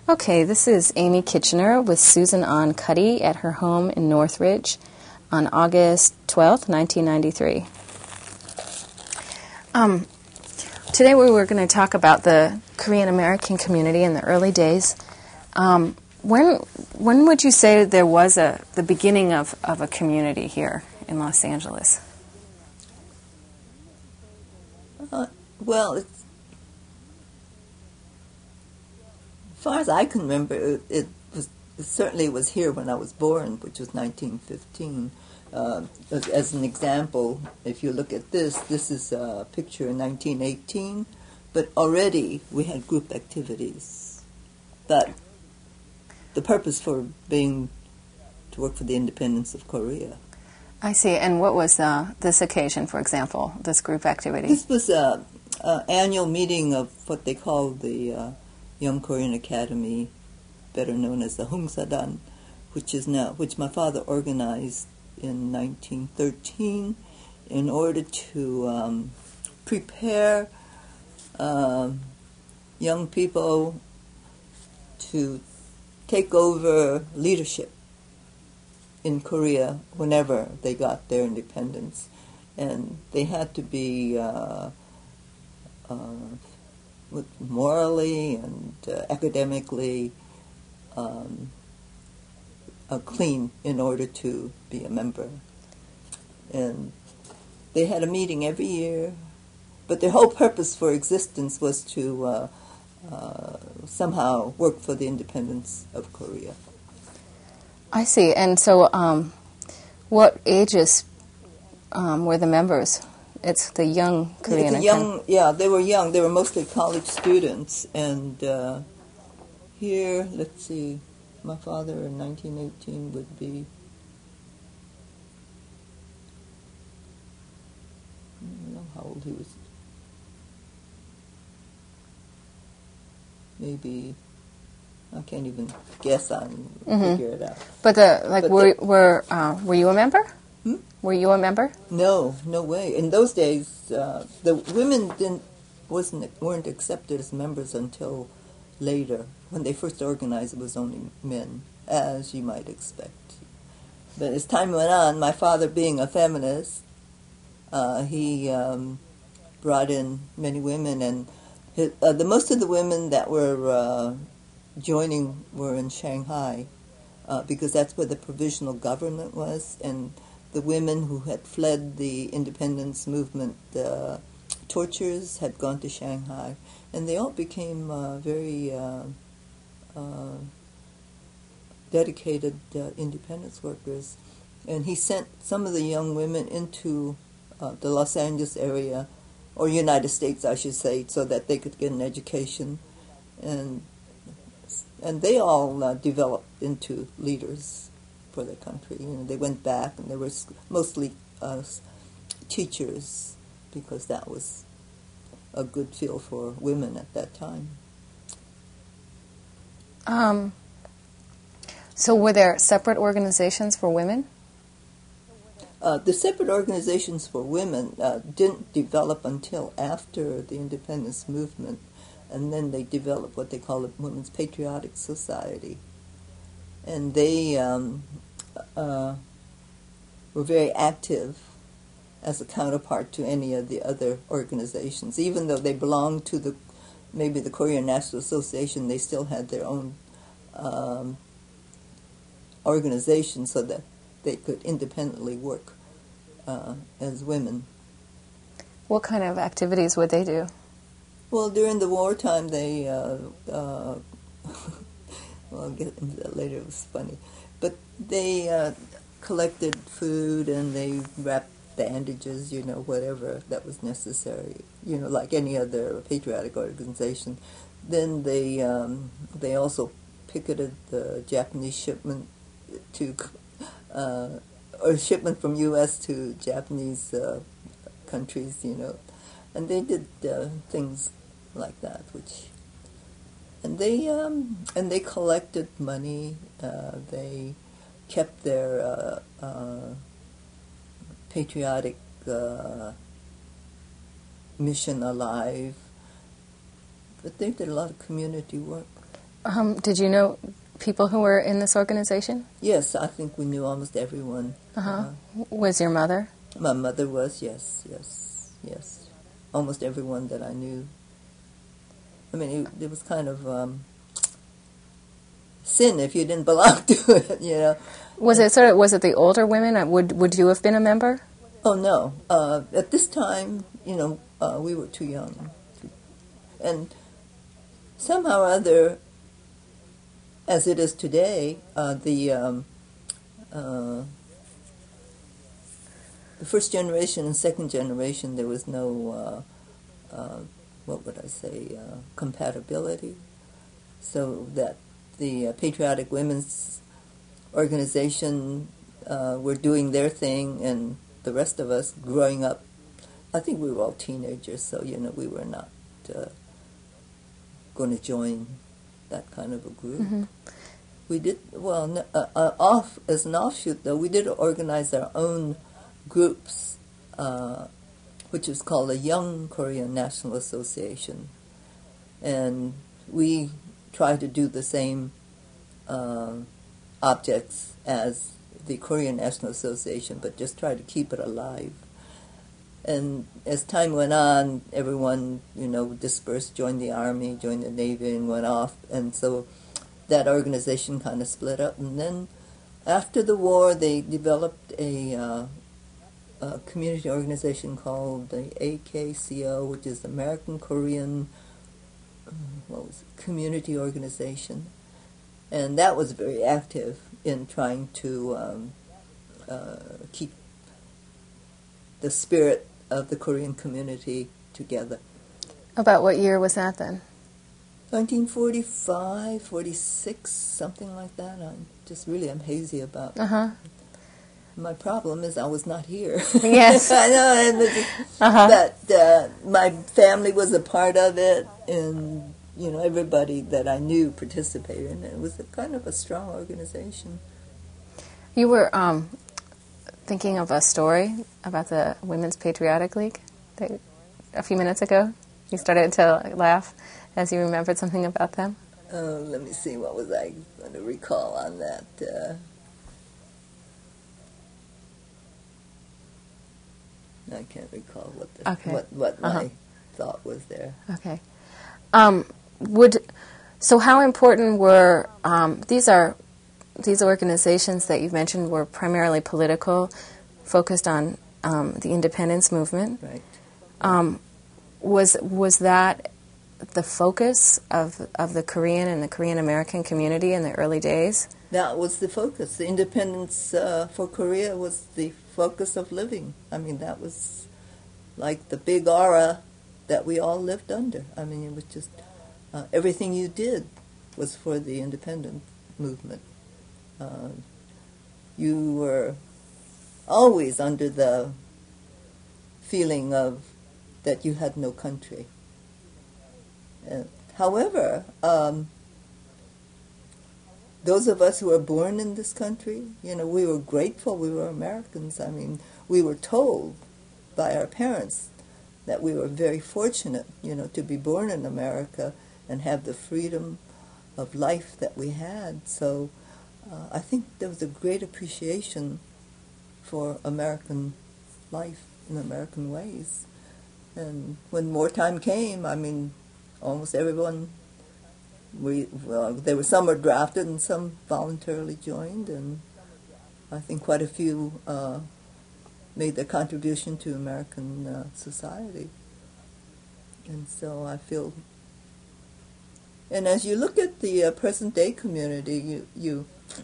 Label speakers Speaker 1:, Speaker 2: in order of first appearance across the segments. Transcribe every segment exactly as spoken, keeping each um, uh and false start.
Speaker 1: Okay, this is Amy Kitchener with Susan Ann Cuddy at her home in Northridge on August twelfth, nineteen ninety-three. Um, today we were going to talk about the Korean American community in the early days. Um, when when would you say there was a the beginning of, of a community here in Los Angeles?
Speaker 2: Uh, well, it's, as far as I can remember, it, it was it certainly was here when I was born, which was nineteen fifteen. Uh, as, as an example, if you look at this, this is a picture in nineteen eighteen, but already we had group activities. But the purpose for being to work for the independence of Korea.
Speaker 1: I see. And what was uh, this occasion, for example, this group activity?
Speaker 2: This was a, a annual meeting of what they call the uh, Young Korean Academy, better known as the Hongsadan, which is now which my father organized in nineteen thirteen in order to um, prepare um, young people to take over leadership in Korea whenever they got their independence. And they had to be uh, uh, morally and uh, academically um, uh, clean in order to be a member. And they had a meeting every year, but their whole purpose for existence was to uh, uh, somehow work for the independence of Korea.
Speaker 1: I see. And so um, what ages um, were the members? It's the young Korean.
Speaker 2: It's a young, yeah, they were young. They were mostly college students. And uh, here, let's see, my father in nineteen eighteen would be, I don't know how old he was. Maybe, I can't even guess on, mm-hmm. figure it out.
Speaker 1: But the like,
Speaker 2: but
Speaker 1: were
Speaker 2: the,
Speaker 1: were uh, were you a member?
Speaker 2: Hmm?
Speaker 1: Were you a member?
Speaker 2: No, no way. In those days, uh, the women didn't wasn't weren't accepted as members until later. When they first organized, it was only men, as you might expect. But as time went on, my father, being a feminist, uh, he um, brought in many women, and his, uh, the most of the women that were uh, joining were in Shanghai, uh, because that's where the provisional government was, and the women who had fled the independence movement uh, tortures had gone to Shanghai, and they all became uh, very uh, uh, dedicated uh, independence workers. And he sent some of the young women into uh, the Los Angeles area, or United States, I should say, so that they could get an education, and and they all uh, developed into leaders for their country. You know, they went back, and they were mostly uh, teachers, because that was a good field for women at that time.
Speaker 1: Um. So were there separate organizations for women?
Speaker 2: Uh, the separate organizations for women uh, didn't develop until after the independence movement, and then they developed what they call a Women's Patriotic Society. And they um, uh, were very active as a counterpart to any of the other organizations. Even though they belonged to the maybe the Korean National Association, they still had their own um, organization so that they could independently work uh, as women.
Speaker 1: What kind of activities would they do?
Speaker 2: Well, during the wartime, they, uh, uh, well, I'll get into that later, it was funny, but they uh, collected food and they wrapped bandages, you know, whatever that was necessary, you know, like any other patriotic organization. Then they, um, they also picketed the Japanese shipment to, uh, or shipment from U S to Japanese uh, countries, you know, and they did uh, things like that, which, and they um, and they collected money. Uh, they kept their uh, uh, patriotic uh, mission alive, but they did a lot of community work.
Speaker 1: Um, did you know people who were in this organization?
Speaker 2: Yes, I think we knew almost everyone.
Speaker 1: Uh-huh.
Speaker 2: Uh,
Speaker 1: Was your mother?
Speaker 2: my mother was, yes, yes, yes. Almost everyone that I knew. I mean, it, it was kind of um, sin if you didn't belong to it, you know.
Speaker 1: Was it sort of, was it the older women? Uh, Would would you have been a member?
Speaker 2: Oh, no. Uh, at this time, you know, uh, we were too young. And somehow or other, as it is today, uh, the um, uh, the first generation and second generation, there was no, uh, uh, what would I say, uh, compatibility. So that the uh, Patriotic Women's Organization uh, were doing their thing, and the rest of us growing up, I think we were all teenagers, so, you know, we were not uh, going to join that kind of a group.
Speaker 1: Mm-hmm.
Speaker 2: We did, well, uh, uh, off as an offshoot, though, we did organize our own groups, uh, which is called the Young Korean National Association. And we try to do the same uh, objects as the Korean National Association, but just try to keep it alive. And as time went on, everyone, you know, dispersed, joined the Army, joined the Navy, and went off. And so that organization kind of split up. And then after the war, they developed a, uh, a community organization called the A K C O, which is American Korean uh, what was it, Community Organization. And that was very active in trying to um, uh, keep the spirit of the Korean community together.
Speaker 1: About what year was that then?
Speaker 2: nineteen forty-five, forty-six, something like that. I just really am hazy about.
Speaker 1: Uh-huh.
Speaker 2: My problem is I was not here.
Speaker 1: Yes.
Speaker 2: I know, and it's,
Speaker 1: Uh-huh.
Speaker 2: but uh, my family was a part of it, and you know everybody that I knew participated in it. It was a kind of a strong organization.
Speaker 1: You were um, thinking of a story about the Women's Patriotic League that, a few minutes ago. You started to laugh as you remembered something about them.
Speaker 2: Uh, let me see, what was I going to recall on that? Uh, I can't recall what the,
Speaker 1: Okay.
Speaker 2: what, what
Speaker 1: Uh-huh.
Speaker 2: my thought was there.
Speaker 1: Okay. Um, would so how important were um, these are these organizations that you've mentioned were primarily political, focused on um, the independence movement.
Speaker 2: Right.
Speaker 1: Um, was was that the focus of of the Korean and the Korean American community in the early days?
Speaker 2: That was the focus. The independence uh, for Korea was the focus of living. I mean, that was like the big aura that we all lived under. I mean, it was just uh, everything you did was for the independence movement. Uh, you were always under the feeling of that you had no country. Uh, however, um, those of us who were born in this country, you know, we were grateful we were Americans. I mean, we were told by our parents that we were very fortunate, you know, to be born in America and have the freedom of life that we had. So uh, I think there was a great appreciation for American life in American ways. And when wartime came, I mean, almost everyone, we well, there were some were drafted and some voluntarily joined, and I think quite a few uh, made their contribution to American uh, society. And so I feel, and as you look at the uh, present day community, you you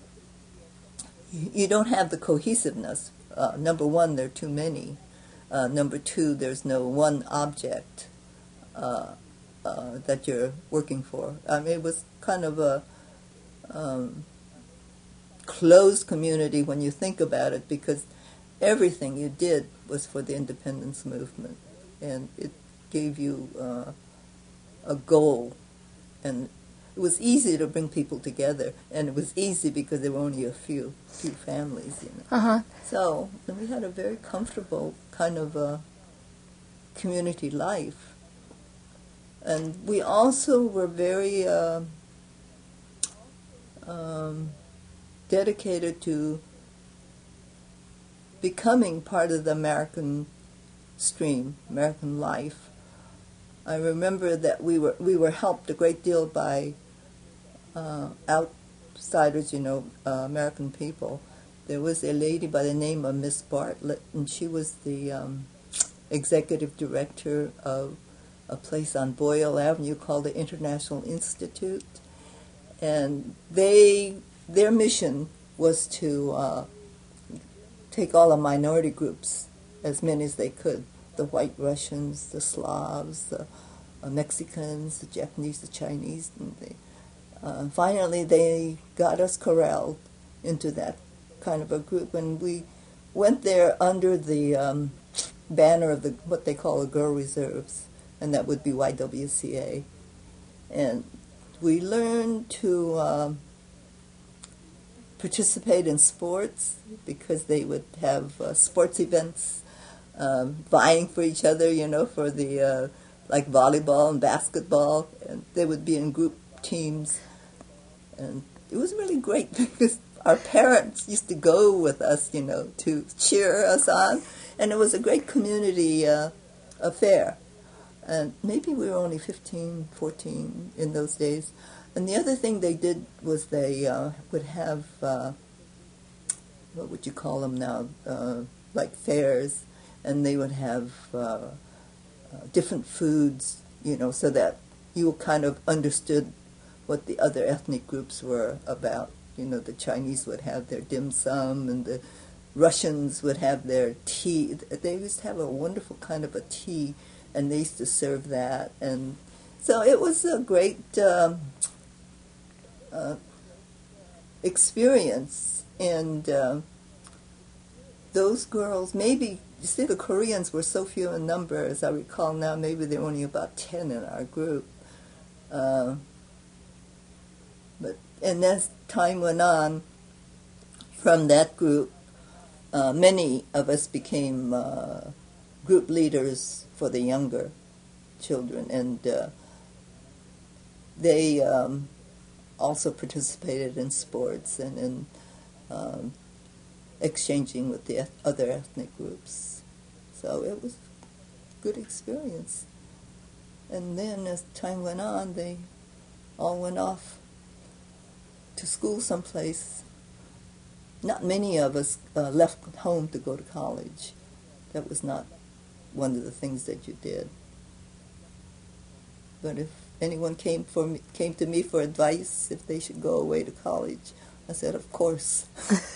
Speaker 2: you don't have the cohesiveness. Uh, number one, there are too many. Uh, number two, there's no one object uh, uh, that you're working for. I mean, it was kind of a um, closed community when you think about it, because everything you did was for the independence movement, and it gave you uh, a goal, and it was easy to bring people together, and it was easy because there were only a few few families, you know.
Speaker 1: Uh-huh.
Speaker 2: So and we had a very comfortable kind of uh, community life, and we also were very uh, um, dedicated to becoming part of the American stream, American life. I remember that we were we were helped a great deal by uh, outsiders, you know, uh, American people. There was a lady by the name of Miss Bartlett, and she was the um, executive director of a place on Boyle Avenue called the International Institute, and they their mission was to uh, take all the minority groups, as many as they could, the White Russians, the Slavs, the uh, Mexicans, the Japanese, the Chinese, and they, uh, finally they got us corralled into that kind of a group, and we went there under the um, banner of the what they call the Girl Reserves, and that would be Y W C A, and we learned to um, participate in sports because they would have uh, sports events, um, vying for each other, you know, for the uh, like volleyball and basketball, and they would be in group teams, and it was really great because our parents used to go with us, you know, to cheer us on, and it was a great community uh, affair. And maybe we were only fifteen, fourteen in those days. And the other thing they did was they uh, would have, uh, what would you call them now, uh, like fairs, and they would have uh, uh, different foods, you know, so that you kind of understood what the other ethnic groups were about. You know, the Chinese would have their dim sum, and the Russians would have their tea. They used to have a wonderful kind of a tea, and they used to serve that. And so it was a great um, uh, experience. And uh, those girls, maybe, you see, the Koreans were so few in number, as I recall now, maybe there were only about ten in our group. Uh, but and as time went on, from that group, uh, many of us became uh, group leaders for the younger children, and uh, they um, also participated in sports and in um, exchanging with the eth- other ethnic groups. So it was a good experience. And then as time went on, they all went off to school someplace. Not many of us uh, left home to go to college. That was not one of the things that you did. But if anyone came for me, came to me for advice if they should go away to college, I said, of course.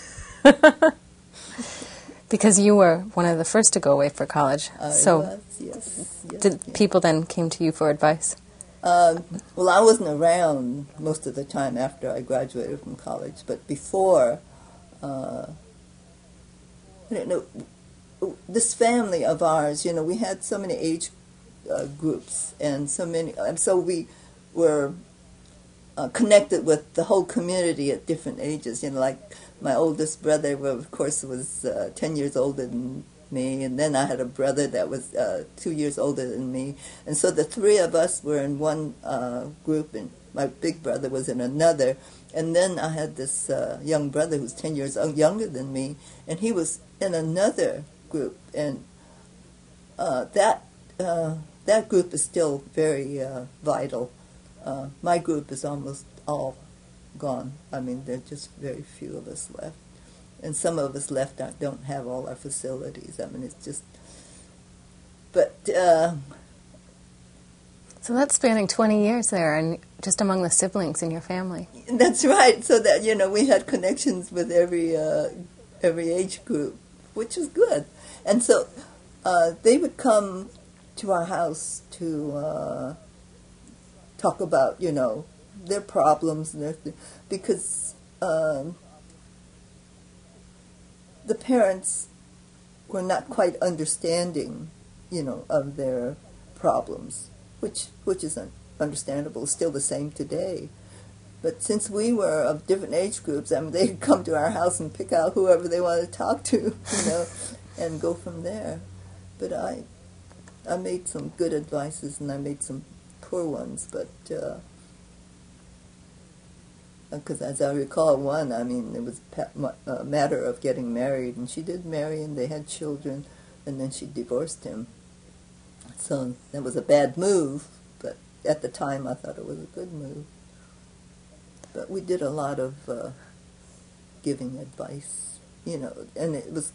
Speaker 1: Because you were one of the first to go away for college.
Speaker 2: I
Speaker 1: so
Speaker 2: was, yes. yes
Speaker 1: did
Speaker 2: yes.
Speaker 1: people then came to you for advice?
Speaker 2: Um, well, I wasn't around most of the time after I graduated from college, but before, uh, I don't know, this family of ours, you know, we had so many age uh, groups and so many, and so we were uh, connected with the whole community at different ages. You know, like my oldest brother, well, of course, was uh, ten years older than me, and then I had a brother that was uh, two years older than me, and so the three of us were in one uh, group, and my big brother was in another, and then I had this uh, young brother who's ten years younger than me, and he was in another group, and uh, that uh, that group is still very uh, vital. Uh, my group is almost all gone. I mean, there are just very few of us left. And some of us left don't have all our facilities. I mean, it's just... But... Uh,
Speaker 1: so that's spanning twenty years there, and just among the siblings in your family.
Speaker 2: That's right. So that, you know, we had connections with every uh, every age group, which was good. And so uh, they would come to our house to uh, talk about, you know, their problems and their th- because... Um, the parents were not quite understanding, you know, of their problems, which which is un- understandable, still the same today. But since we were of different age groups, I mean, they'd come to our house and pick out whoever they wanted to talk to, you know, and go from there. But I, I made some good advices and I made some poor ones, but uh, Because as I recall, one, I mean, it was a matter of getting married, and she did marry, and they had children, and then she divorced him. So that was a bad move, but at the time I thought it was a good move. But we did a lot of uh, giving advice, you know, and it was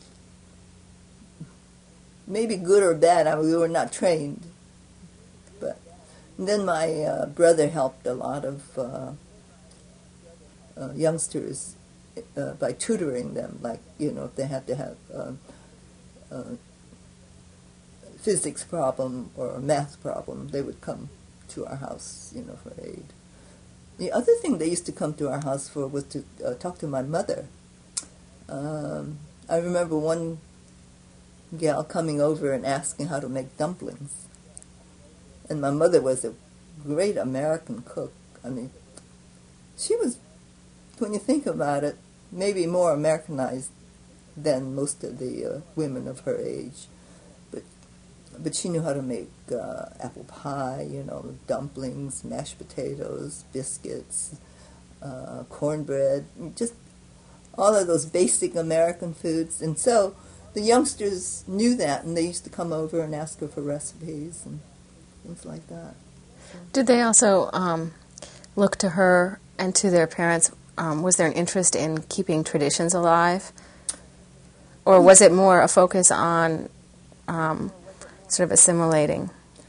Speaker 2: maybe good or bad. I mean, we were not trained. But and then my uh, brother helped a lot of uh, uh, youngsters uh, by tutoring them, like, you know, if they had to have uh, uh, physics problem or a math problem, they would come to our house, you know, for aid. The other thing they used to come to our house for was to uh, talk to my mother. Um, I remember one gal coming over and asking how to make dumplings. And my mother was a great American cook. I mean, she was, when you think about it, maybe more Americanized than most of the uh, women of her age. But but she knew how to make uh, apple pie, you know, dumplings, mashed potatoes, biscuits, uh, cornbread, just all of those basic American foods. And so the youngsters knew that, and they used to come over and ask her for recipes and things like that. So.
Speaker 1: Did they also um, look to her and to their parents? Um, was there an interest in keeping traditions alive? Or was it more a focus on um, sort of assimilating?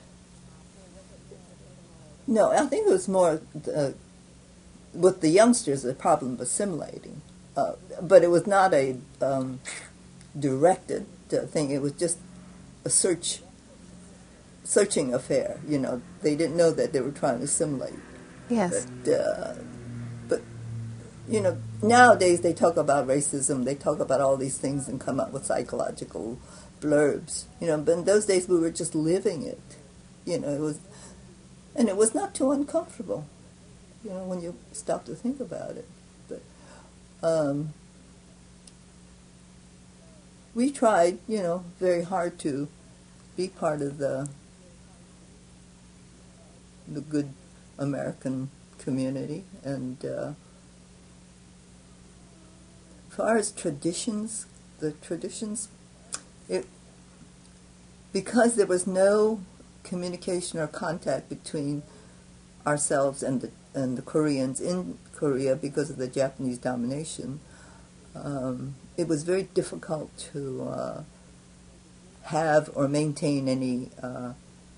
Speaker 2: No, I think it was more uh, with the youngsters, the problem of assimilating. Uh, but it was not a um, directed uh, thing. It was just a search, searching affair. You know, they didn't know that they were trying to assimilate.
Speaker 1: Yes.
Speaker 2: But, uh, but you know, nowadays they talk about racism. They talk about all these things and come up with psychological blurbs. You know, but in those days we were just living it. You know, it was, and it was not too uncomfortable. You know, when you stop to think about it. But um, we tried, you know, very hard to be part of the the good American community. And uh, as far as traditions, the traditions, it because there was no communication or contact between ourselves and the and the Koreans in Korea because of the Japanese domination, um, it was very difficult to uh, have or maintain any uh,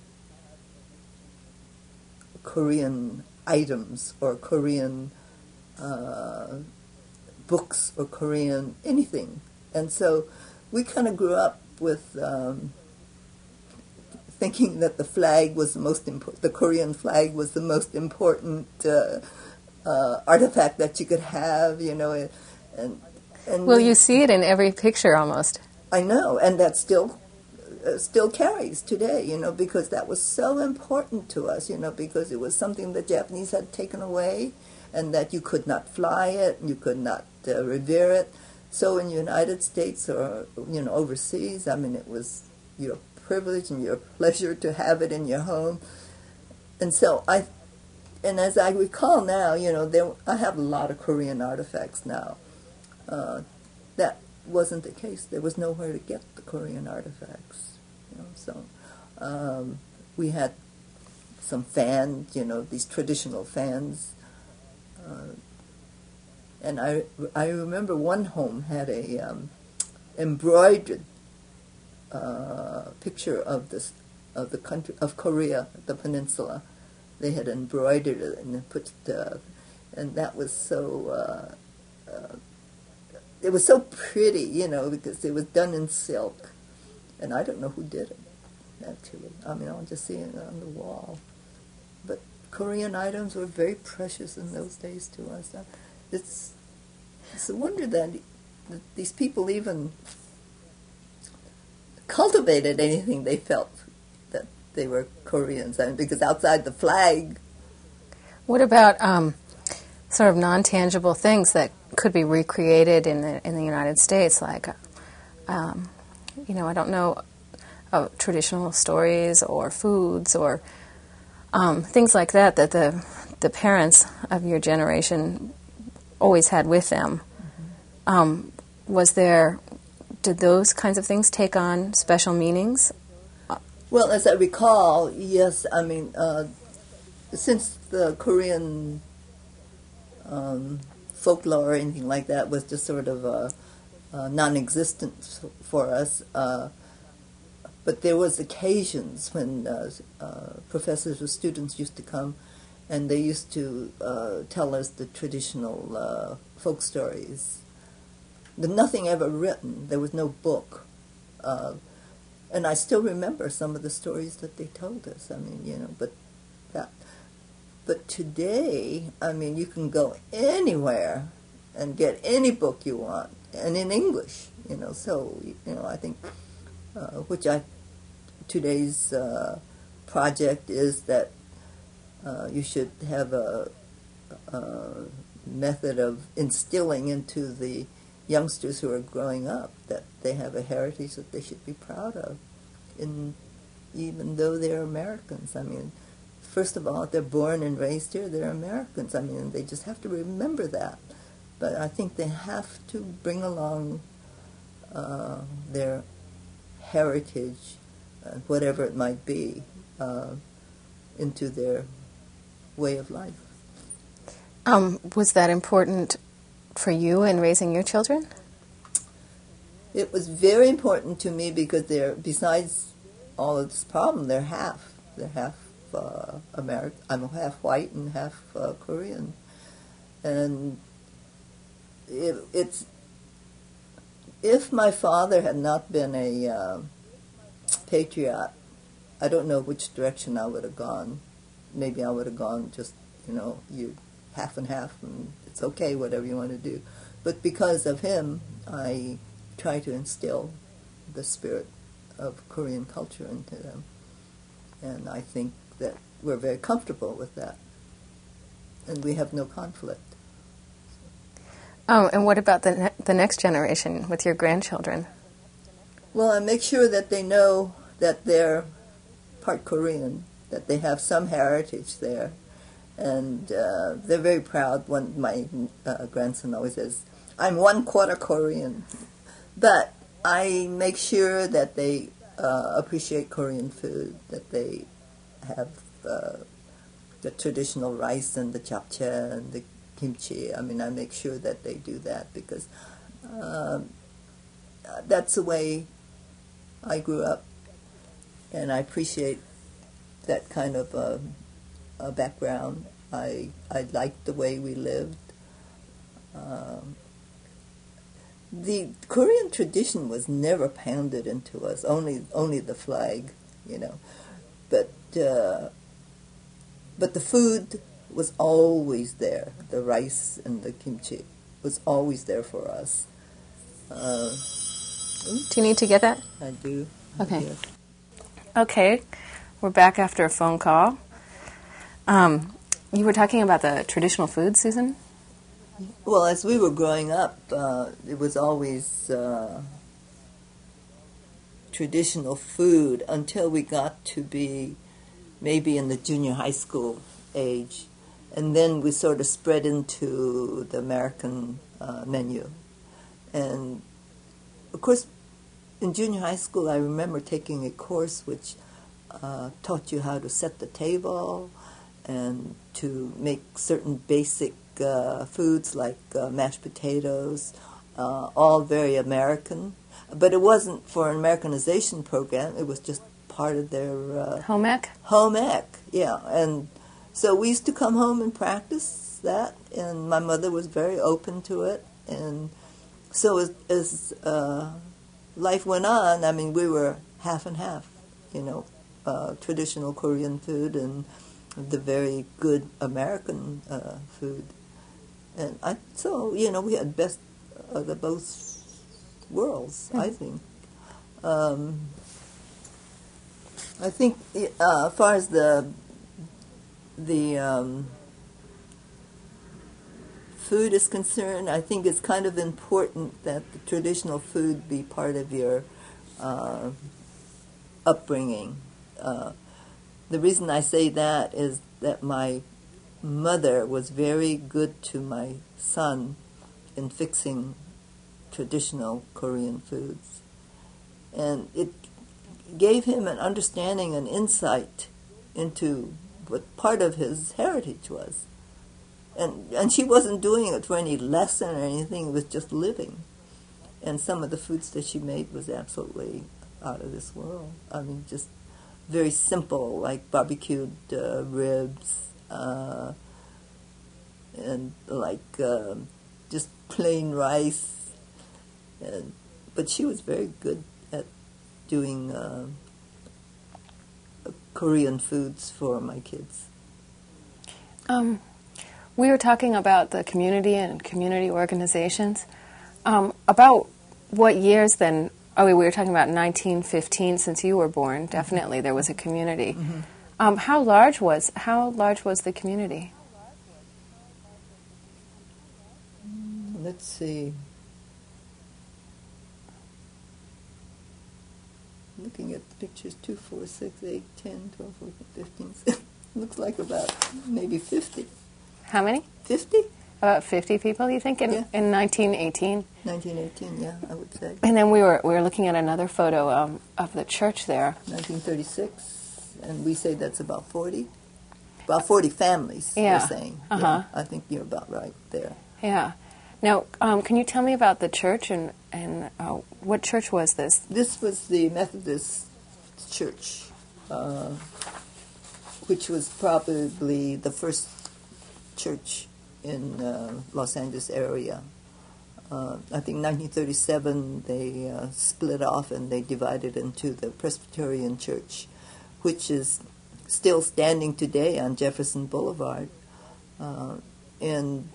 Speaker 2: Korean items or Korean uh, books or Korean anything. And so we kind of grew up with um, thinking that the flag was the most important, the Korean flag was the most important uh, uh, artifact that you could have, you know. And, and, and
Speaker 1: well,
Speaker 2: we,
Speaker 1: you see it in every picture almost.
Speaker 2: I know, and that still uh, still carries today, you know, because that was so important to us, you know, because it was something the Japanese had taken away, and that you could not fly it, you could not uh, revere it. So in the United States or, you know, overseas, I mean, it was your privilege and your pleasure to have it in your home. And so I, and as I recall now, you know, there I have a lot of Korean artifacts now. Uh, that wasn't the case. There was nowhere to get the Korean artifacts, you know. So um, we had some fans, you know, these traditional fans. Uh, and I I remember one home had a um, embroidered Uh, picture of this of the country of Korea, the peninsula. They had embroidered it and put, uh, and that was so. Uh, uh, it was so pretty, you know, because it was done in silk, and I don't know who did it. Actually, I mean, I'm just seeing it on the wall. But Korean items were very precious in those days to us. It's it's a wonder that, that these people even cultivated anything they felt that they were Koreans. I mean, because outside the flag.
Speaker 1: What about um, sort of non-tangible things that could be recreated in the in the United States, like, um, you know, I don't know, uh, traditional stories or foods or um, things like that that the the parents of your generation always had with them. Mm-hmm. Um, was there, did those kinds of things take on special meanings?
Speaker 2: Well, as I recall, yes, I mean, uh, since the Korean um, folklore or anything like that was just sort of uh, uh, non-existent for us, uh, but there was occasions when uh, uh, professors or students used to come, and they used to uh, tell us the traditional uh, folk stories. There nothing ever written. There was no book. Uh, and I still remember some of the stories that they told us. I mean, you know, but that. But today, I mean, you can go anywhere and get any book you want, and in English, you know. So, you know, I think, uh, which I, today's uh, project is that Uh, you should have a, a method of instilling into the youngsters who are growing up that they have a heritage that they should be proud of, in, even though they're Americans. I mean, first of all, if they're born and raised here, they're Americans. I mean, they just have to remember that. But I think they have to bring along uh, their heritage, uh, whatever it might be, uh, into their way of life.
Speaker 1: Um, was that important for you in raising your children?
Speaker 2: It was very important to me because they're, besides all of this problem, they're half. They're half uh, American. I'm half white and half uh, Korean. And it, it's, if my father had not been a uh, patriot, I don't know which direction I would have gone. Maybe I would have gone just, you know, you half and half, and it's okay, whatever you want to do. But because of him, I try to instill the spirit of Korean culture into them. And I think that we're very comfortable with that. And we have no conflict.
Speaker 1: Oh, and what about the ne- the next generation with your grandchildren?
Speaker 2: Well, I make sure that they know that they're part Korean, that they have some heritage there, and uh, they're very proud. One, my uh, grandson always says, "I'm one quarter Korean," but I make sure that they uh, appreciate Korean food, that they have uh, the traditional rice and the japchae and the kimchi. I mean, I make sure that they do that because um, that's the way I grew up, and I appreciate that kind of uh, a background. I I liked the way we lived. Um, the Korean tradition was never pounded into us. Only only the flag, you know. But uh, but the food was always there. The rice and the kimchi was always there for us. Uh,
Speaker 1: Do you need to get that?
Speaker 2: I do.
Speaker 1: Okay.
Speaker 2: Yes.
Speaker 1: Okay. We're back after a phone call. Um, you were talking about the traditional food, Susan?
Speaker 2: Well, as we were growing up, uh, it was always uh, traditional food until we got to be maybe in the junior high school age. And then we sort of spread into the American uh, menu. And, of course, in junior high school, I remember taking a course which uh, taught you how to set the table and to make certain basic uh, foods like uh, mashed potatoes, uh, all very American. But it wasn't for an Americanization program. It was just part of their... Uh,
Speaker 1: home ec?
Speaker 2: Home ec, yeah. And so we used to come home and practice that, and my mother was very open to it. And so as, as uh, life went on, I mean, we were half and half, you know, uh, traditional Korean food and the very good American uh, food. And I, so, you know, we had best of the both worlds, mm-hmm. I think. Um, I think uh, as far as the the um, food is concerned, I think it's kind of important that the traditional food be part of your uh, upbringing. Uh, the reason I say that is that my mother was very good to my son in fixing traditional Korean foods. And it gave him an understanding and insight into what part of his heritage was. And and she wasn't doing it for any lesson or anything, it was just living. And some of the foods that she made was absolutely out of this world. I mean, just very simple, like barbecued uh, ribs, uh, and like uh, just plain rice. And, but she was very good at doing uh, Korean foods for my kids.
Speaker 1: Um, we were talking about the community and community organizations. Um, about what years then? Oh, we were talking about nineteen fifteen. Since you were born, definitely there was a community. Mm-hmm. Um, how large was how large was the community?
Speaker 2: Let's see. Looking at the pictures, two, four, six, eight, ten, twelve, fourteen, fifteen. Looks like about maybe fifty.
Speaker 1: How many?
Speaker 2: Fifty.
Speaker 1: About fifty people, you think, in,
Speaker 2: yeah.
Speaker 1: in nineteen eighteen?
Speaker 2: nineteen eighteen, yeah, I would say.
Speaker 1: And then we were we were looking at another photo um, of the church there.
Speaker 2: nineteen thirty-six, and we say that's about forty. About forty families,
Speaker 1: yeah.
Speaker 2: we're saying.
Speaker 1: Uh-huh.
Speaker 2: Yeah, I think you're about right there.
Speaker 1: Yeah. Now, um, can you tell me about the church, and, and uh, what church was this?
Speaker 2: This was the Methodist church, uh, which was probably the first church in uh, Los Angeles area. Uh, I think nineteen thirty-seven they uh, split off and they divided into the Presbyterian Church, which is still standing today on Jefferson Boulevard. Uh, and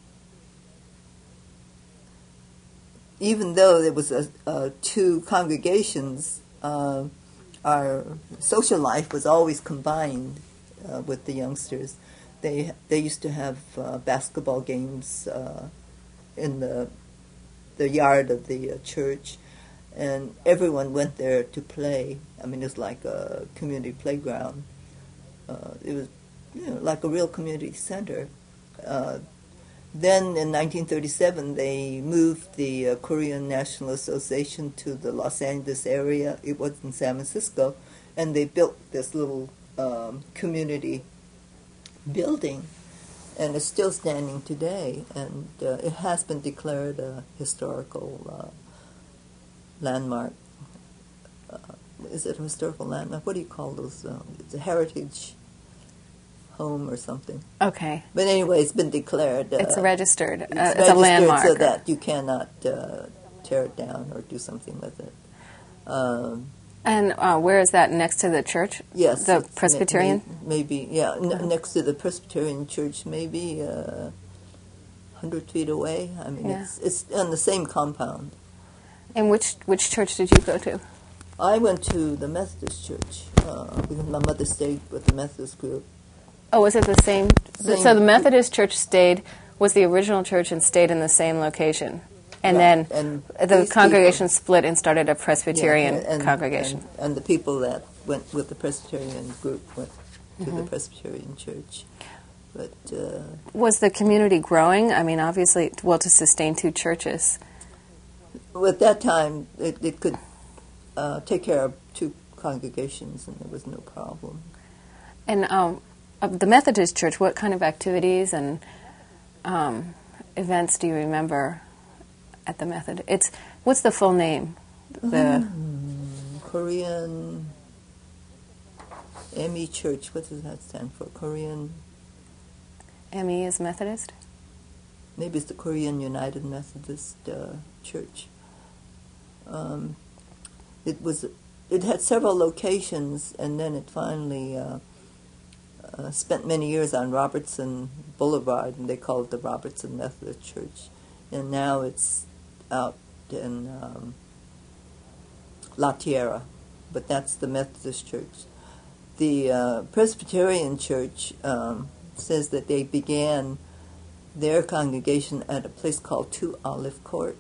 Speaker 2: even though there was a, uh, two congregations, uh, our social life was always combined uh, with the youngsters. They they used to have uh, basketball games uh, in the the yard of the uh, church, and everyone went there to play. I mean, it's like a community playground. Uh, it was, you know, like a real community center. Uh, then in nineteen thirty-seven, they moved the uh, Korean National Association to the Los Angeles area. It was in San Francisco, and they built this little um, community building, and it's still standing today, and uh, it has been declared a historical uh, landmark. Uh, is it a historical landmark? What do you call those? Uh, it's a heritage home or something.
Speaker 1: Okay.
Speaker 2: But anyway, it's been declared. Uh,
Speaker 1: it's registered. Uh,
Speaker 2: it's,
Speaker 1: it's
Speaker 2: registered
Speaker 1: a landmark.
Speaker 2: so that you cannot uh, tear it down or do something with it. Um,
Speaker 1: And uh, where is that, next to the church?
Speaker 2: Yes.
Speaker 1: The Presbyterian?
Speaker 2: May, maybe, yeah, n- next to the Presbyterian church, maybe uh, one hundred feet away. I mean,
Speaker 1: Yeah.
Speaker 2: it's it's on the same compound.
Speaker 1: And which which church did you go to?
Speaker 2: I went to the Methodist church uh, because my mother stayed with the Methodist group.
Speaker 1: Oh, was it the same?
Speaker 2: Same.
Speaker 1: So the Methodist church stayed, was the original church and stayed in the same location. And
Speaker 2: Right.
Speaker 1: then
Speaker 2: And
Speaker 1: the
Speaker 2: these
Speaker 1: congregation
Speaker 2: people-
Speaker 1: split and started a Presbyterian
Speaker 2: Yeah, and-
Speaker 1: congregation.
Speaker 2: And, and the people that went with the Presbyterian group went to
Speaker 1: Mm-hmm.
Speaker 2: the Presbyterian church. But uh,
Speaker 1: Was the community growing? I mean, obviously, well, to sustain two churches.
Speaker 2: at that time, it, it could uh, take care of two congregations, and there was no problem.
Speaker 1: And um, of the Methodist church, what kind of activities and um, events do you remember at the Methodist? It's what's the full name? The
Speaker 2: Mm, Korean M E Church. What does that stand for? Korean.
Speaker 1: M E is Methodist.
Speaker 2: Maybe it's the Korean United Methodist uh, Church. Um, it was. It had several locations, and then it finally uh, uh, spent many years on Robertson Boulevard, and they called it the Robertson Methodist Church. And now it's out in um, La Tierra, but that's the Methodist Church. The uh, Presbyterian Church um, says that they began their congregation at a place called Two Olive Court.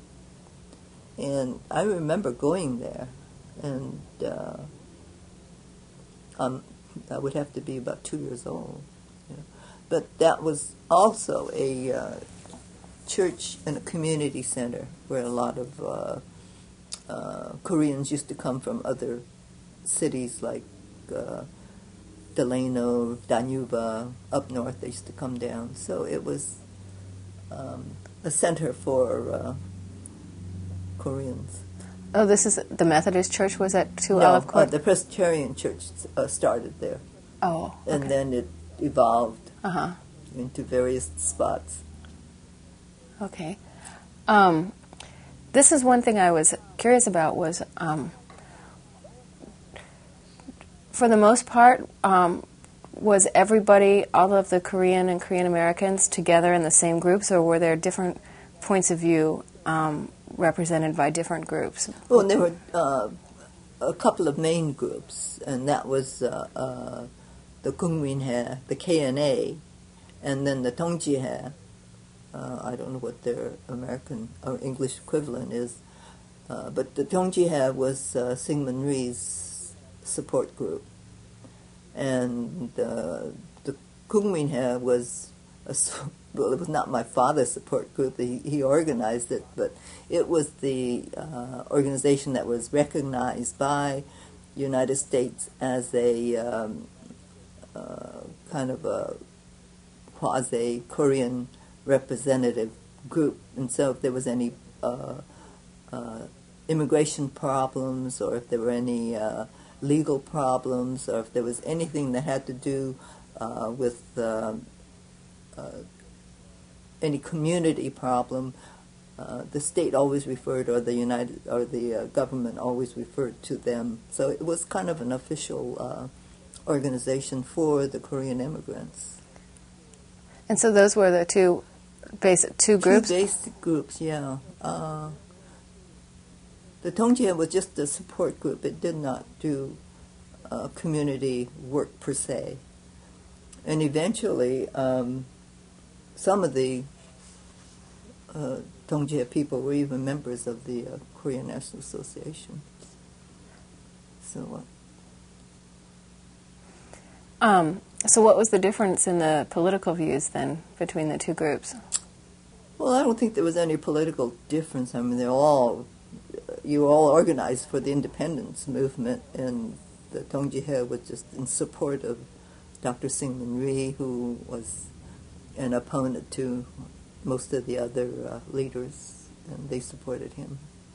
Speaker 2: And I remember going there, and uh, um, I would have to be about two years old. You know. but that was also a uh, church and a community center where a lot of uh, uh, Koreans used to come from other cities like uh, Delano, Danuba, up north. They used to come down. So it was um, a center for uh, Koreans.
Speaker 1: Oh, this is the Methodist Church was at Two
Speaker 2: No,
Speaker 1: Olive
Speaker 2: uh,
Speaker 1: Court?
Speaker 2: the Presbyterian Church uh, started there.
Speaker 1: Oh, okay.
Speaker 2: And then it evolved
Speaker 1: uh-huh.
Speaker 2: into various spots.
Speaker 1: Okay. Um, this is one thing I was curious about was, um, for the most part, um, was everybody, all of the Korean and Korean Americans together in the same groups, or were there different points of view um, represented by different groups?
Speaker 2: Well, there were uh, a couple of main groups, and that was uh, uh, the Kungminhae, the K N A, and then the Tongjihae. Uh, I don't know what their American or English equivalent is, uh, but the Tongjihae was uh, Syngman Rhee's support group, and uh, the Kungminhae was a, well, it was not my father's support group. He, he organized it, but it was the uh, organization that was recognized by the United States as a um, uh, kind of a quasi-Korean representative group. And so if there was any uh, uh, immigration problems, or if there were any uh, legal problems, or if there was anything that had to do uh, with uh, uh, any community problem, uh, the state always referred, or the United, or the uh, government always referred to them. So it was kind of an official uh, organization for the Korean immigrants.
Speaker 1: And so those were the two basic two groups?
Speaker 2: Two basic groups, yeah. Uh, the Tongjihae was just a support group. It did not do uh, community work per se. And eventually, um, some of the uh, Tongjihae people were even members of the uh, Korean National Association. So,
Speaker 1: uh, um, so what was the difference in the political views then between the two groups?
Speaker 2: well, I don't think there was any political difference. I mean, they're all, you were all organized for the independence movement, and the Tongjihae was just in support of Doctor Syngman Rhee, who was an opponent to most of the other uh, leaders, and they supported him.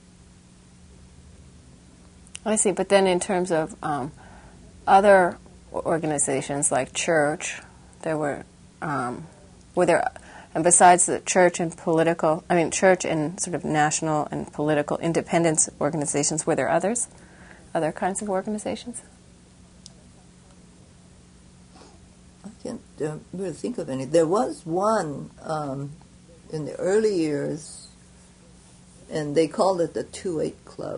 Speaker 1: I see, but then in terms of um, other organizations like church, there were, um, were there, and besides the church and political, I mean church and sort of national and political independence organizations, were there others, other kinds of organizations?
Speaker 2: I can't uh, really think of any. There was one um, in the early years, and they called it the two eight Club.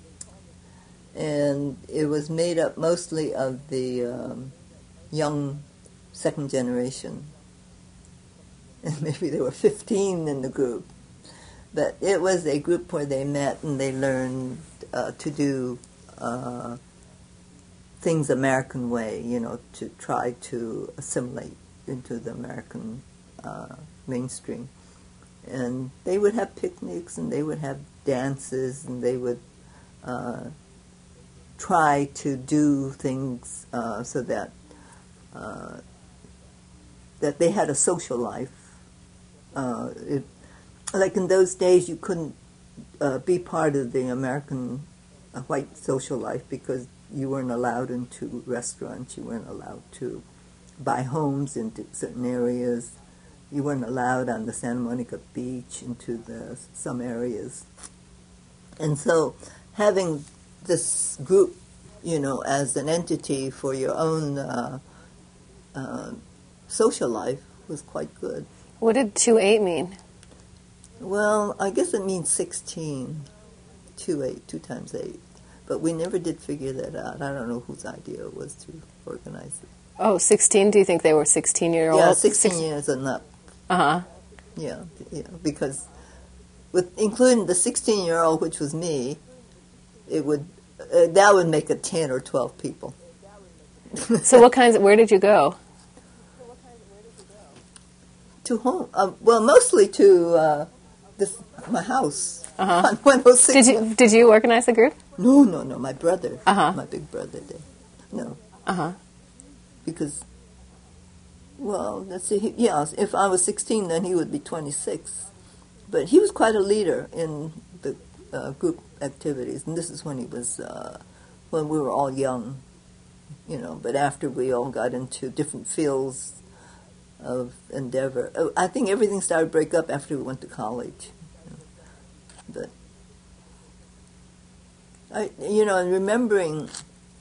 Speaker 2: And it was made up mostly of the um, young second generation. And maybe there were fifteen in the group. But it was a group where they met and they learned uh, to do uh, things American way, you know, to try to assimilate into the American uh, mainstream. And they would have picnics and they would have dances and they would uh, try to do things uh, so that uh, that they had a social life. Uh, it, like in those days, you couldn't uh, be part of the American uh, white social life because you weren't allowed into restaurants, you weren't allowed to buy homes into certain areas, you weren't allowed on the Santa Monica Beach into the some areas. And so having this group, you know, as an entity for your own uh, uh, social life was quite good.
Speaker 1: What did two eight mean?
Speaker 2: Well, I guess it means sixteen. Two eight, two times eight. But we never did figure that out. I don't know whose idea it was to organize it.
Speaker 1: Oh, sixteen? Do you think they were sixteen-year-olds?
Speaker 2: Yeah, sixteen Six- years and up.
Speaker 1: Uh-huh.
Speaker 2: Yeah, yeah, because with including the sixteen-year-old, which was me, it would uh, that would make it ten or twelve people.
Speaker 1: So what kinds? Of, where did you go?
Speaker 2: to home. Uh, well, mostly to uh, this my house
Speaker 1: Uh-huh.
Speaker 2: on one oh six.
Speaker 1: Did you did you organize the group?
Speaker 2: No, no, no. My brother,
Speaker 1: Uh-huh.
Speaker 2: my big brother did. No,
Speaker 1: Uh-huh.
Speaker 2: because, well, let's see. He, yeah, if I was sixteen, then he would be twenty-six. But he was quite a leader in the uh, group activities, and this is when he was uh, when we were all young, you know. But after we all got into different fields of endeavor, uh, I think everything started to break up after we went to college. You know. But I, you know, and remembering.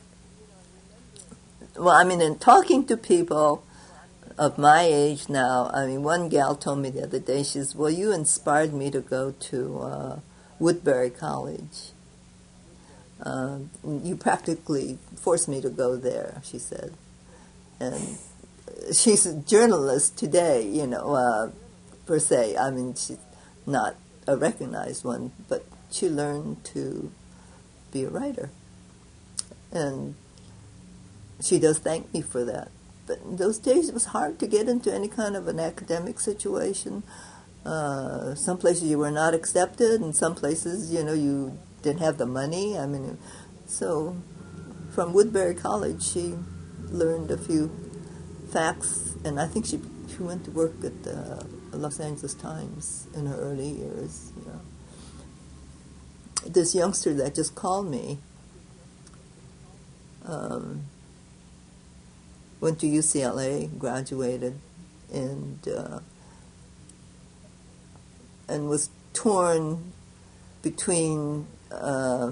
Speaker 2: Well, I mean, in talking to people of my age now, I mean, one gal told me the other day, she says, well, you inspired me to go to uh, Woodbury College. Uh, you practically forced me to go there, she said. And she's a journalist today, you know, uh, per se. I mean, she's not a recognized one, but she learned to be a writer. And she does thank me for that. But in those days, it was hard to get into any kind of an academic situation. Uh, some places you were not accepted, and some places, you know, you didn't have the money. I mean, so from Woodbury College, she learned a few facts, and I think she she went to work at the Los Angeles Times in her early years. You know. This youngster that just called me um, went to U C L A, graduated, and uh, and was torn between uh,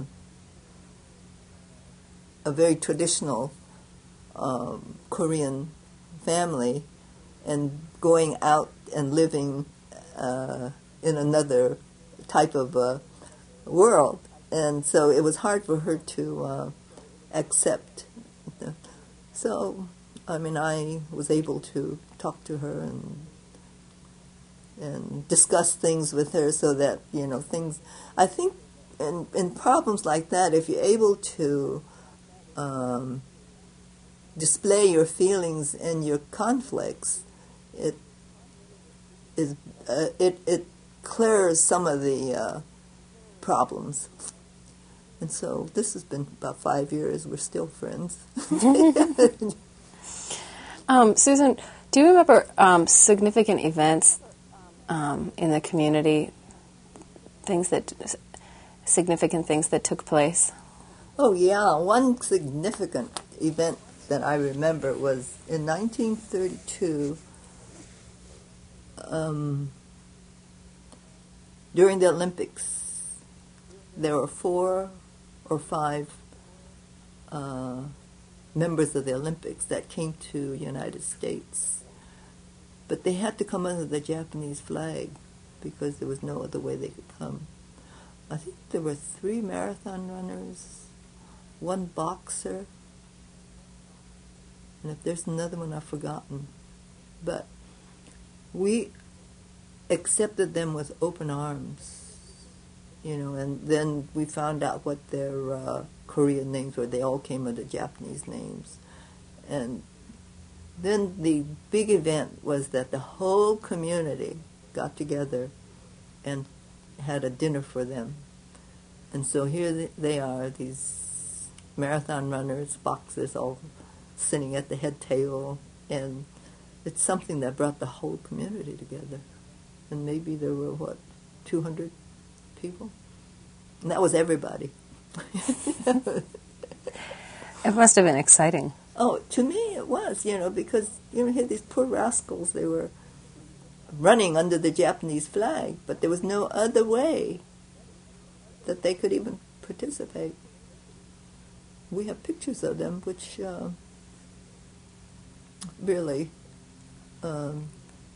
Speaker 2: a very traditional um, Korean family and going out and living uh, in another type of uh, world. And so it was hard for her to uh, accept. So, I mean, I was able to talk to her and and discuss things with her so that, you know, things... I think in, in problems like that, if you're able to um, display your feelings and your conflicts, it is uh, it it clears some of the uh, problems. And so this has been about five years. We're still friends.
Speaker 1: um, Susan, do you remember um, significant events um, in the community? Things that significant things that took place?
Speaker 2: Oh yeah, one significant event that I remember was in nineteen thirty-two. Um, during the Olympics, there were four or five uh, members of the Olympics that came to the United States, but they had to come under the Japanese flag because there was no other way they could come. I think there were three marathon runners, one boxer, and if there's another one, I've forgotten. But we accepted them with open arms, you know, and then we found out what their uh, Korean names were. They all came under Japanese names. And then the big event was that the whole community got together and had a dinner for them. And so here they are, these marathon runners, boxers, all sitting at the head table, and it's something that brought the whole community together. And maybe there were, what, two hundred people? And that was everybody.
Speaker 1: It must have been exciting.
Speaker 2: Oh, to me it was, you know, because, you know, here these poor rascals, they were running under the Japanese flag, but there was no other way that they could even participate. We have pictures of them, which uh, really um,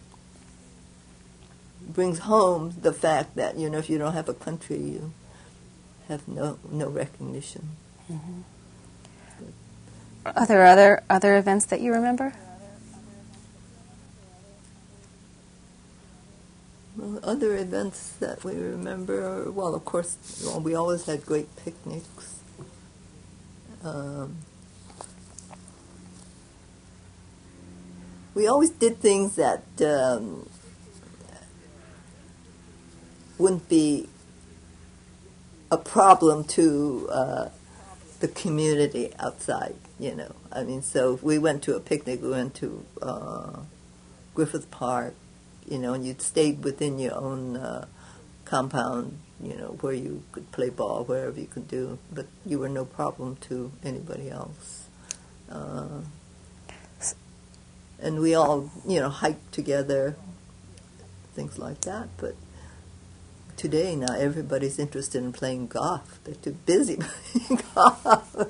Speaker 2: brings home the fact that, you know, if you don't have a country, you have no no recognition.
Speaker 1: Mm-hmm. Are there other other events that you remember?
Speaker 2: Well, other events that we remember are, well, of course, well, we always had great picnics. Um, we always did things that um, wouldn't be a problem to uh, the community outside, you know. I mean, so if we went to a picnic, we went to uh, Griffith Park, you know, and you'd stayed within your own uh, compound, you know, where you could play ball, wherever you could do, but you were no problem to anybody else. Uh, and we all, you know, hiked together, things like that, but today now everybody's interested in playing golf. They're too busy playing golf.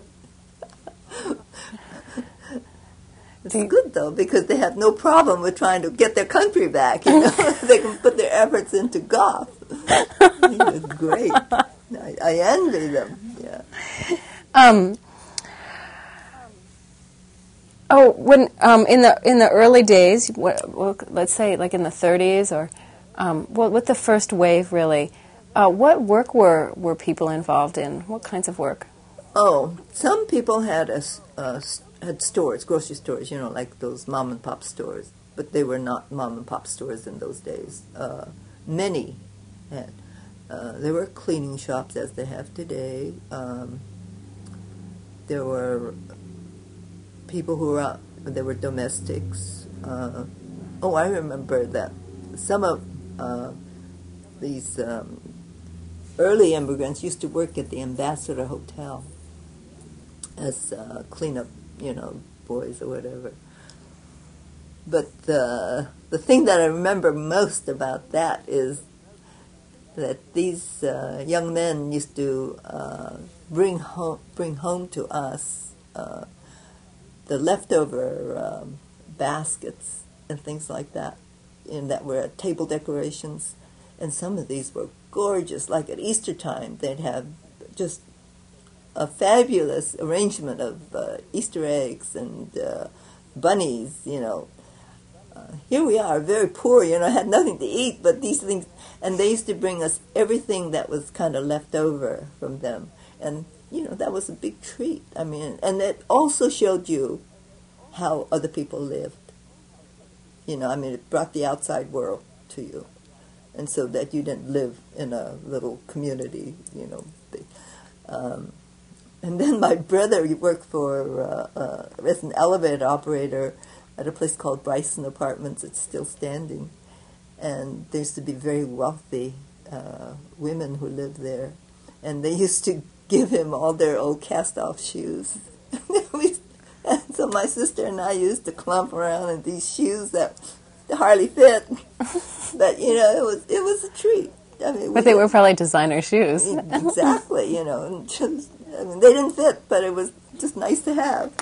Speaker 2: It's good, though, because they have no problem with trying to get their country back, you know. They can put their efforts into golf. It's great. I, I envy them, yeah.
Speaker 1: Um, oh, when um, in the in the early days, what, well, let's say like in the thirties or um, well, with the first wave, really, uh, what work were, were people involved in? What kinds of work?
Speaker 2: Oh, some people had a, a had stores, grocery stores, you know, like those mom and pop stores, but they were not mom and pop stores in those days. Uh, many had. Uh, there were cleaning shops as they have today. Um, there were people who were out, there were domestics. Uh, oh, I remember that some of uh, these um, early immigrants used to work at the Ambassador Hotel as uh, cleanup, you know, boys or whatever. But the the thing that I remember most about that is that these uh, young men used to uh, bring home bring home to us uh, the leftover um, baskets and things like that, and that were table decorations. And some of these were gorgeous. Like at Easter time, they'd have just a fabulous arrangement of uh, Easter eggs and uh, bunnies, you know. Uh, here we are, very poor, you know, had nothing to eat but these things. And they used to bring us everything that was kind of left over from them. And, you know, that was a big treat. I mean, and it also showed you how other people lived. You know, I mean, it brought the outside world to you. And so that you didn't live in a little community, you know. Um, and then my brother worked for, uh, uh, as an elevator operator at a place called Bryson Apartments. It's still standing. And there used to be very wealthy uh, women who lived there. And they used to give him all their old cast-off shoes. And so my sister and I used to clump around in these shoes that hardly fit. But, you know, it was it was a treat. I mean,
Speaker 1: but they were probably designer shoes.
Speaker 2: Exactly, you know. And just, I mean, they didn't fit, but it was just nice to have.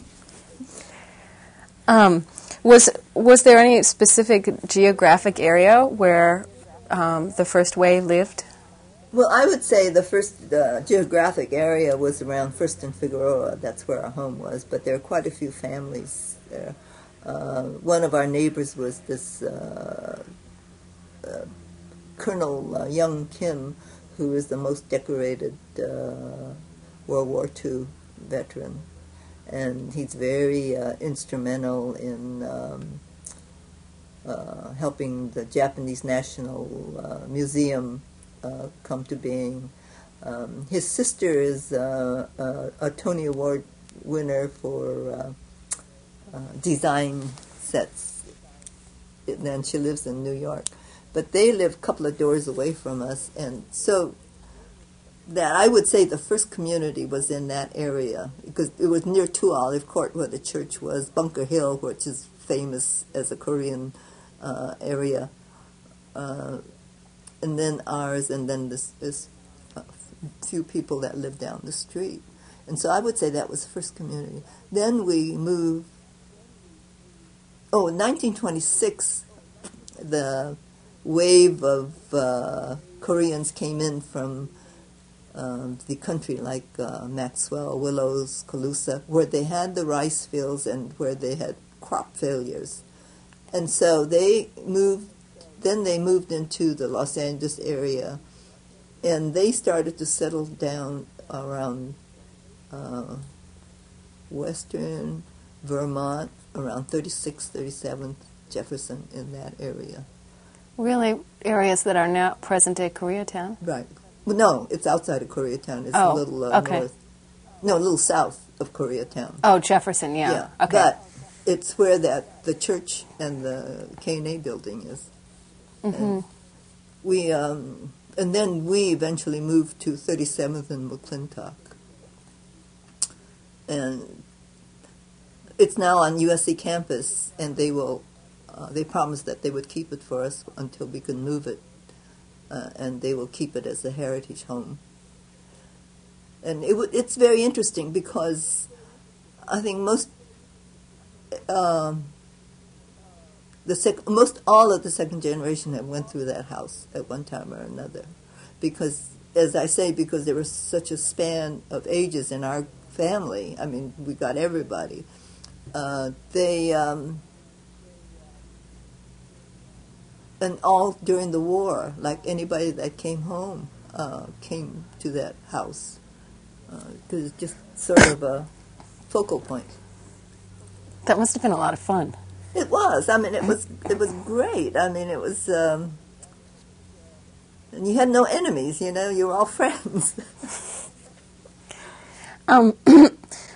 Speaker 1: um, was was there any specific geographic area where um, the first wave lived?
Speaker 2: Well, I would say the first uh, geographic area was around First and Figueroa. That's where our home was. But there are quite a few families there. Uh, one of our neighbors was this uh, uh, Colonel uh, Young Kim, who is the most decorated uh, World War Two veteran. And he's very uh, instrumental in um, uh, helping the Japanese National uh, Museum uh, come to being. Um, his sister is uh, uh, a Tony Award winner for uh, uh, design sets, and she lives in New York. But they live a couple of doors away from us, and so that I would say the first community was in that area, because it was near to Olive Court where the church was, Bunker Hill, which is famous as a Korean uh, area, uh, and then ours, and then this, this uh, few people that lived down the street. And so I would say that was the first community. Then we moved, oh, in nineteen twenty-six, the wave of uh, Koreans came in from Um, the country like uh, Maxwell, Willows, Colusa, where they had the rice fields and where they had crop failures. And so they moved, then they moved into the Los Angeles area, and they started to settle down around uh, western Vermont, around thirty-sixth, thirty-seventh, Jefferson, in that area.
Speaker 1: Really, areas that are now present-day Koreatown?
Speaker 2: Right. Well, no, it's outside of Koreatown. It's
Speaker 1: Oh,
Speaker 2: a little uh,
Speaker 1: okay.
Speaker 2: north. No, a little south of Koreatown.
Speaker 1: Oh, Jefferson, yeah.
Speaker 2: Yeah.
Speaker 1: Okay.
Speaker 2: But it's where that the church and the K and A building is.
Speaker 1: Mm-hmm.
Speaker 2: And we um, and then we eventually moved to thirty-seventh and McClintock. And it's now on U S C campus, and they will. Uh, they promised that they would keep it for us until we could move it, uh, and they will keep it as a heritage home. And it w- it's very interesting because I think most um, the sec- most all of the second generation have went through that house at one time or another, because as I say, because there was such a span of ages in our family. I mean, we got everybody. Uh, they. Um, And all during the war, like anybody that came home uh, came to that house because uh, it's just sort of a focal point.
Speaker 1: That must have been a lot of fun.
Speaker 2: It was. I mean, it was. It was great. I mean, it was. Um, and you had no enemies. You know, you were all friends.
Speaker 1: Um,